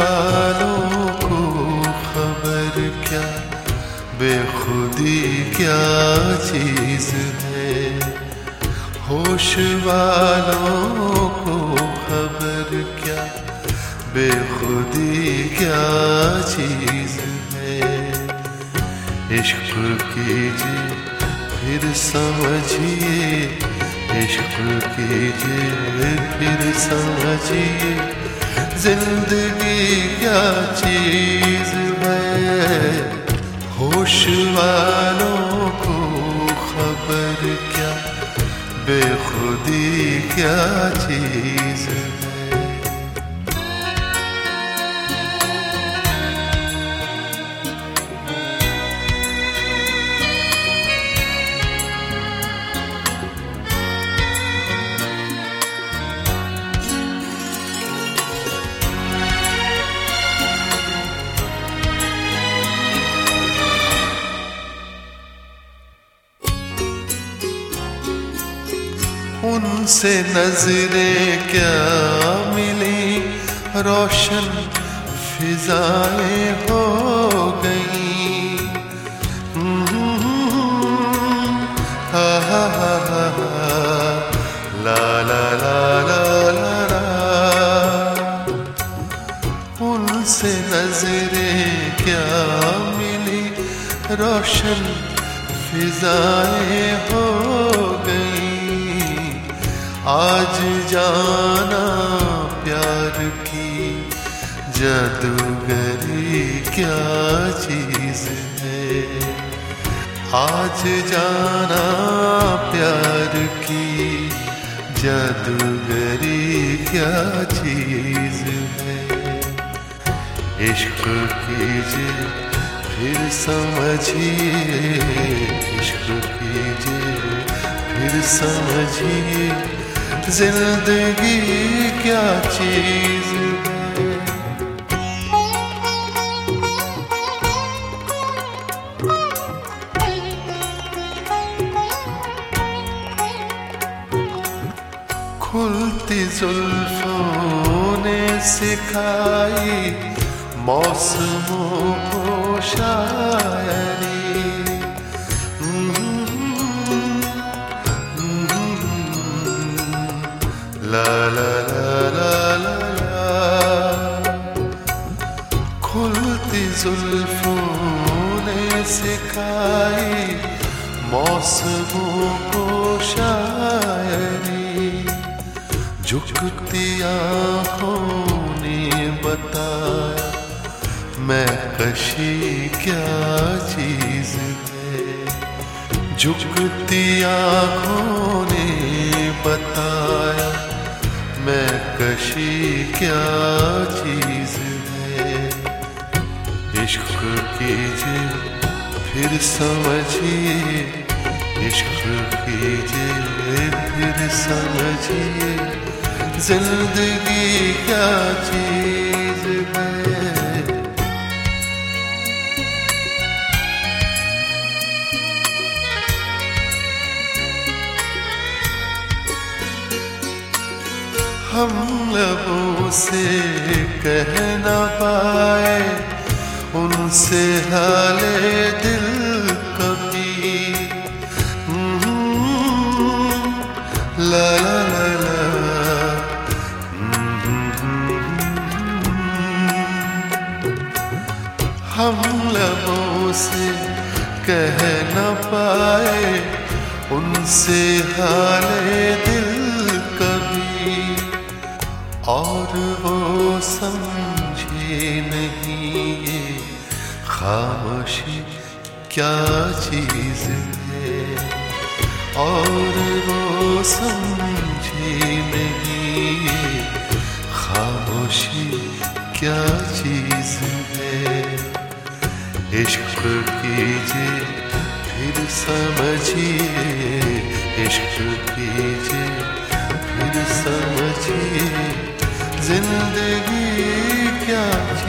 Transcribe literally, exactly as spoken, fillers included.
वालों को खबर क्या, बेखुदी क्या चीज है। होश वालों को खबर क्या, बेखुदी क्या चीज है। इश्क कीजिए फिर समझिए, इश्क कीजिए फिर समझिए, जिंदगी क्या चीज है। होश वालों को खबर क्या, बेखुदी क्या चीज है। उनसे नजरें क्या मिली, रोशन फिजाएं हो गई। हा हा हा हा ला ला ला ला ला ला। उनसे नजरें क्या मिली, रोशन फिजाएं हो गई। आज जाना प्यार की जादूगरी क्या चीज है। आज जाना प्यार की जादूगरी क्या चीज है। इश्क कीजिए फिर समझिए, इश्क कीजिए फिर समझिए, जिंदगी क्या चीज है। खुलती जुल्फों ने सिखाई मौसमों को शायरी। ला ला ला ला ला ला। खुलती जुल्फों ने सिखाई मौसमों को शायरी। झुकती आँखों ने बताया मैं कशी क्या चीज है। झुकती आँखों ने बताया मैं कशी क्या चीज है। इश्क कीजिए फिर समझिए, इश्क कीजिए फिर समझिए, जिंदगी क्या चीज है। हम लबों से कह न पाए उनसे हाले दिल कभी। ला ला ला ला। हम लबों से कह न पाए उनसे हाले दिल कभी। और वो समझे नहीं ये खामोशी क्या चीज है। और वो समझे नहीं ये खामोशी क्या चीज है। इश्क कीजिए फिर समझिए, इश्क कीजिए फिर समझिए, जिंदगी क्या